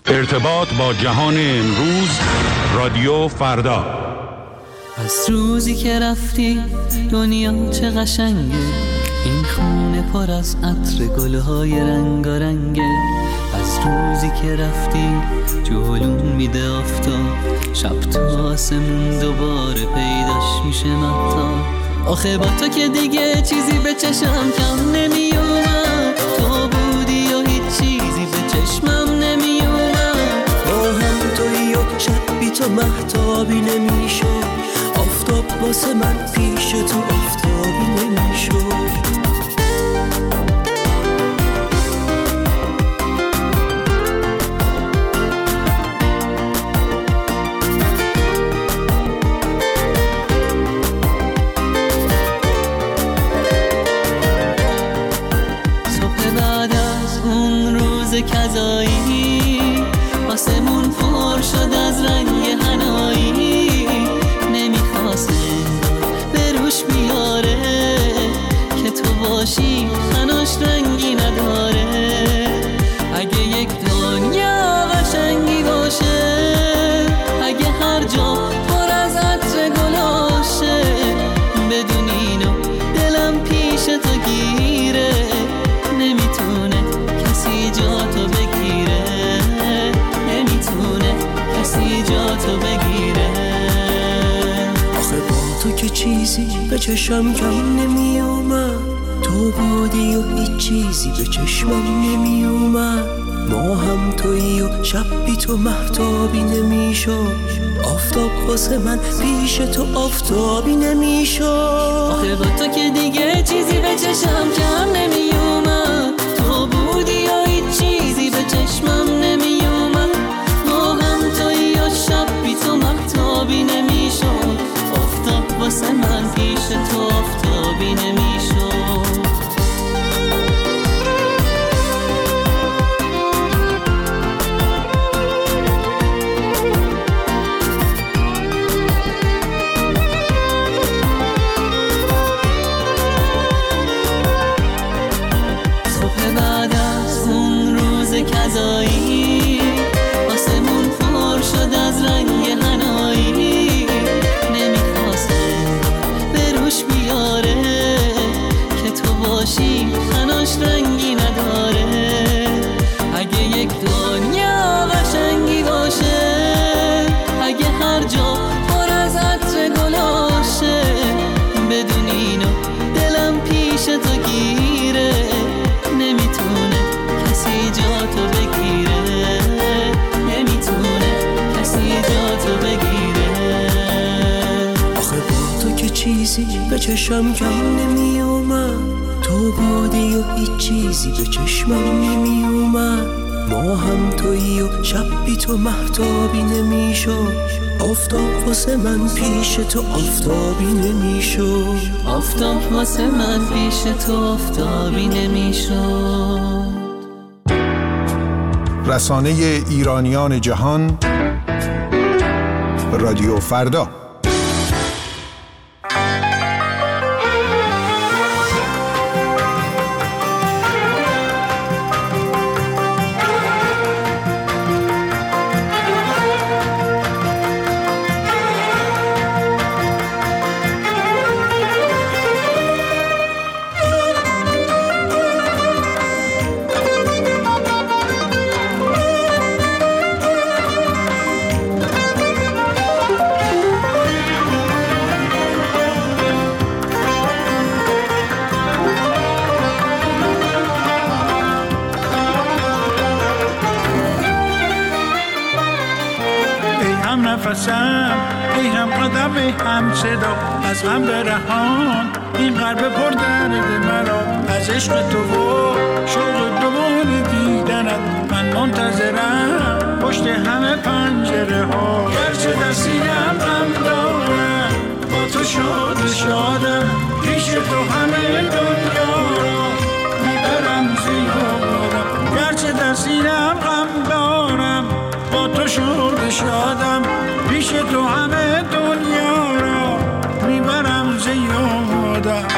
ارتباط با جهان امروز، رادیو فردا. از روزی که رفتی دنیا چه قشنگه، این خونه پر از عطر گلهای رنگارنگه. از روزی که رفتی جلون میده آفتاب، شب تا آسمون دوباره پیداش میشه مهتاب. آخه با تو که دیگه چیزی به چشم کم نمیومد، تو بودی و هیچ چیزی به چشمم نمیومد. با هم تویی و شب بی تو مهتابی نمیشد، آفتاب واسه من پیش تو آفتابی نمیشد. کذایی آسمون پر شد از رنگ حنایی، نمیخواست به روش بیاره که تو باشی حناش رنگی نداره. اگه یک دنیا قشنگی باشه، اگه هر جا پر از عطر گلاشه، بدون اینو دلم پیش تو گیره، نمیتونه کسی جا تو بگیره، نمیتونه کسی جا تو بگیره. آخه با تو که چیزی به چشم کم نمی اومد، تو بودی و هیچ چیزی به چشمم نمی اومد. ما هم تویی و شب بی تو مهتابی نمی شد، آفتاب واسه من پیش تو آفتابی نمی شد. آخه با تو که دیگه چیزی به چشم کم نمی اومد، تو بودی و هیچ چیزی به چشمم نمی اومد. ما هم تویی و شب بی تو مهتابی نمی شد، آفتاب واسه من پیش تو آفتابی نمی شد. کذایی آسمون پر شد از رنگ حنایی، نمیخواست به روش بیاره که تو باشی حناش رنگی نداره. اگه یک دنیا قشنگی باشه، اگه هر جا پر از عطر گلاشه، بدون اینو دلم پیش تو گیره، نمیتونه کسی جا تو بگیره، نمیتونه کسی جا تو بگیره. آخه با تو که چیزی به چشم کم نمی اومد، تو بودی و هیچ چیزی به چشمم نمی اومد. ما هم تویی و شب بی تو مهتابی نمی شد، آفتاب واسه من پیش تو آفتابی نمی شد، آفتاب واسه من پیش تو آفتابی نمی شد. رسانه ایرانیان جهان، رادیو فردا. ای هم قدم ای هم صدا، از هم برهان این قلب پر درد مرا. از عشق تو و شوق دوباره دیدنت من منتظرم پشت همه پنجره ها. گرچه در سینه‌ام غم دارم، با تو شادم، پیش تو همه دنیا را میبرم زیادم. گرچه در سینه‌ام غم دارم، با تو شادم، پیش تو همه دنیا را میبرم زیادم.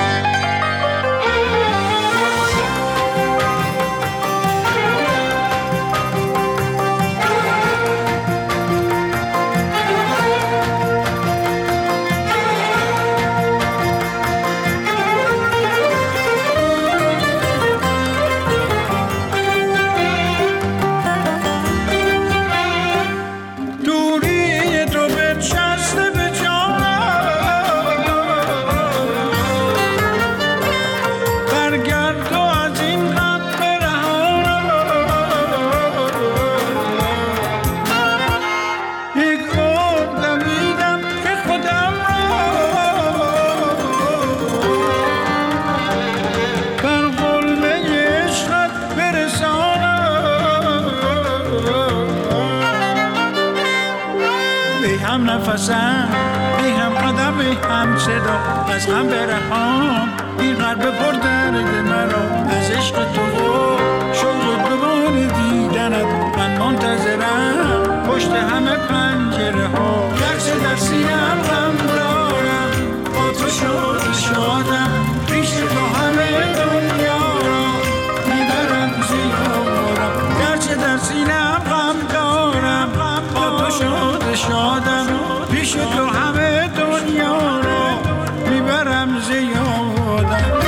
نفسم ای هم قدم ای هم صدا از هم برهان این قلب پر درد مرا از عشق تو و شوق دوباره دیدنت من منتظرم پشت همه پنجره ها گرچه در سینه‌ام غم دارم با تو شادم پیش تو همه دنیا را میبرم زیارم گرچه در سینه‌ام غم دارم با تو شادم پیش تو همه دنیا را میبرم زیارم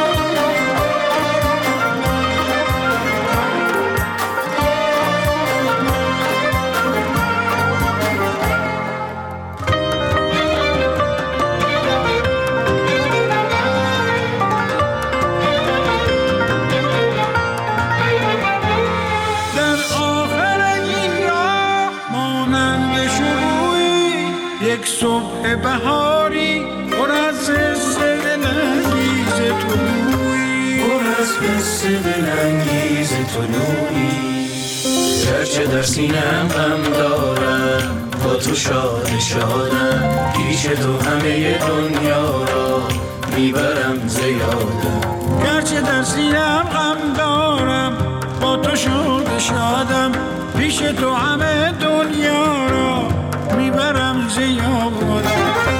یک صبح بهاری پر از حس دلانگیز طلوعی پر از حس دلانگیز طلوعی گرچه در سینه‌ام غم دارم با تو شادم پیش تو همه دنیا را میبرم زیادم گرچه در سینه‌ام غم دارم با تو شادم پیش تو همه دنیا را میبرم زیادم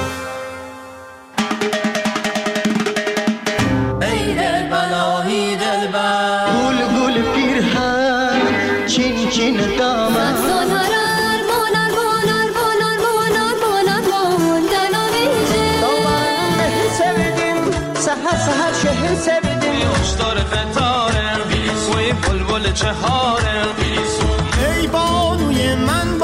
ای دلبر آهی دلبر گل گل پیرهن چین چین دامن سالار مونار مونار مونار مونار مونار موندن آمیزه دامن sevdim سهر سهر شهر sevdim یوشدار فتاره وی بلبل چهاره ای بانوی من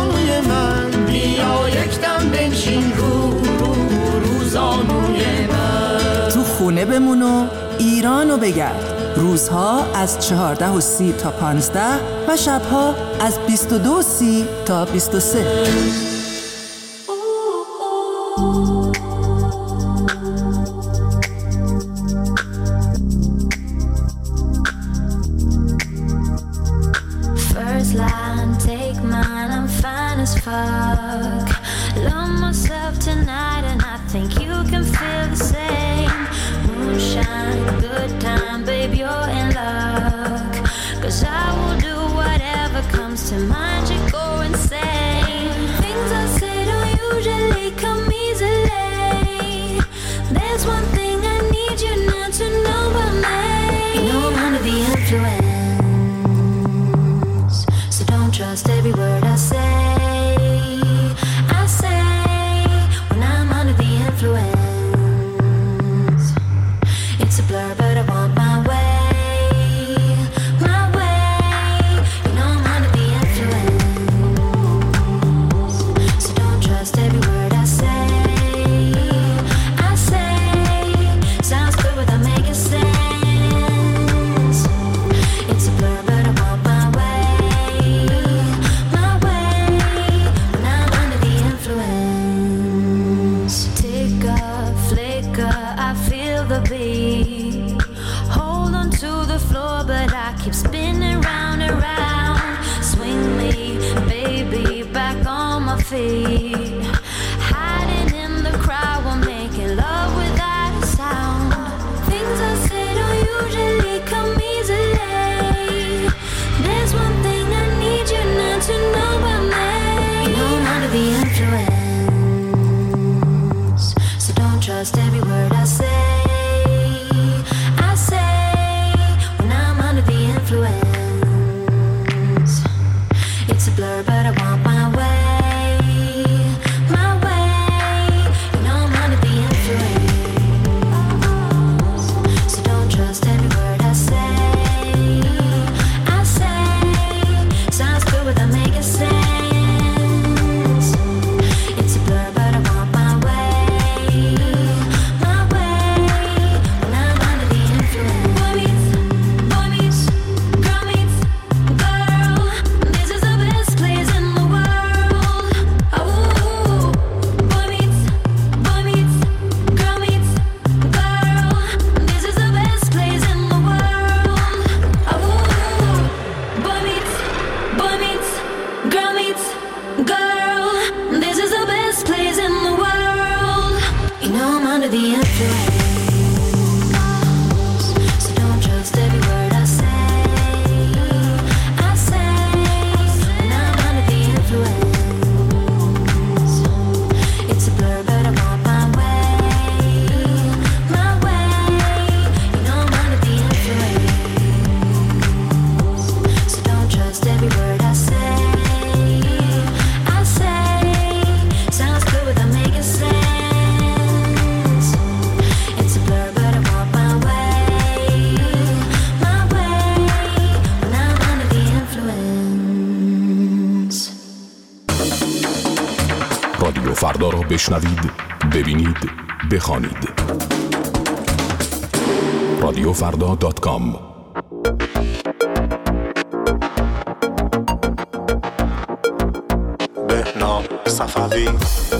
بیا یکدم بنشین روزانوی من تو خونه بمون و ایرانو بگرد. روزها از 14:30 تا 15 و شبها از 22:30 تا 23. First line, take mine, I'm fine as fuck. Love myself tonight and I think you can feel the same. Moonshine, good time, babe, you're in luck. 'Cause I will do whatever comes to mind, you go insane. Things I say don't usually come easily. There's one thing I need you not to know about me. You know I'm under the influence, so don't trust every word I say. I say when I'm under the influence, it's a blur but I want my way, my way. You know I'm under the influence, so don't trust every word I say. I say sounds good without making sense. It's a blur but I want my way, my way. When I'm under the influence, tick up, flicker, I feel the beat. Hold on to the floor but I keep spinning round and round. Swing me, baby, back on my feet. Hiding in the crowd, we're making love without a sound. Things I say don't usually come easily. There's one thing I need you not to know about me. You know I'm under the influence, so don't trust every word I say. I say when I'm under the influence, it's a blur but I want my way, my way. You know I'm under the influence, so don't trust every word I say. I say sounds good without making sense. It's a blur but I want my way, my under the influence, so don't trust every word I say. When I'm under the influence, it's a blur, but I'm on my way. My way, you know I'm under the influence, so don't trust every word I say. Sounds good without making sense. It's a blur, but I walk my way. My way, when I'm under the influence. رادیو فردا را بشنوید، ببینید، بخوانید. رادیوفردا.com. بهنام صفوی.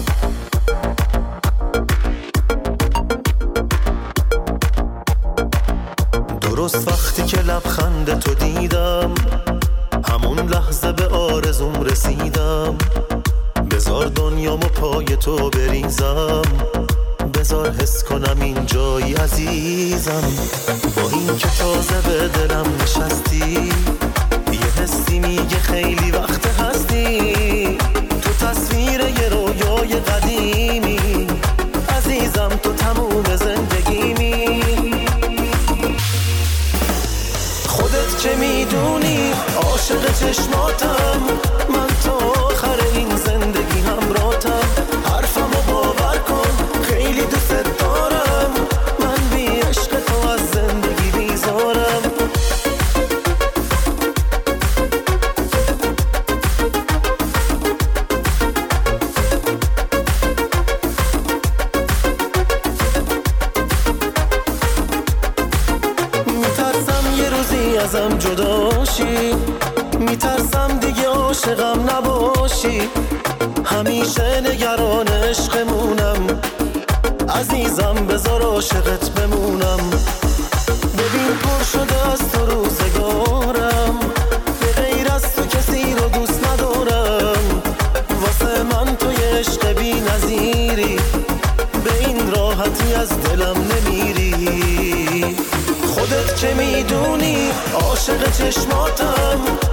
درست وقتی که لبخند تو دیدم، همون لحظه به آرزوم رسیدم. بذار دنیامو پای تو بریزم، بذار حس کنم این جایی عزیزم. با این که تازه به دلم نشستی، یه حسی میگه خیلی وقت هستی. تو تصویر یه رویای قدیمی، عزیزم تو تموم زندگیمی. خودت چه میدونی عاشق چشماتم، من تا آخر این زندگی همراهتم. حرفمو باور کن خیلی دوست دارم، من بی عشق تو از زندگی بیزارم. میترسم یه روزی ازم جداشی، میترسم دیگه عاشقم نباشی. همیشه نگران عشقمونم، عزیزم بذار عاشقت بمونم. ببین پر شده از تو روزگارم، به غیر از تو کسی رو دوست ندارم. واسه من تو یه عشق بی نظیری، به این راحتی از دلم نمیری. خودت چه میدونی عاشق چشماتم،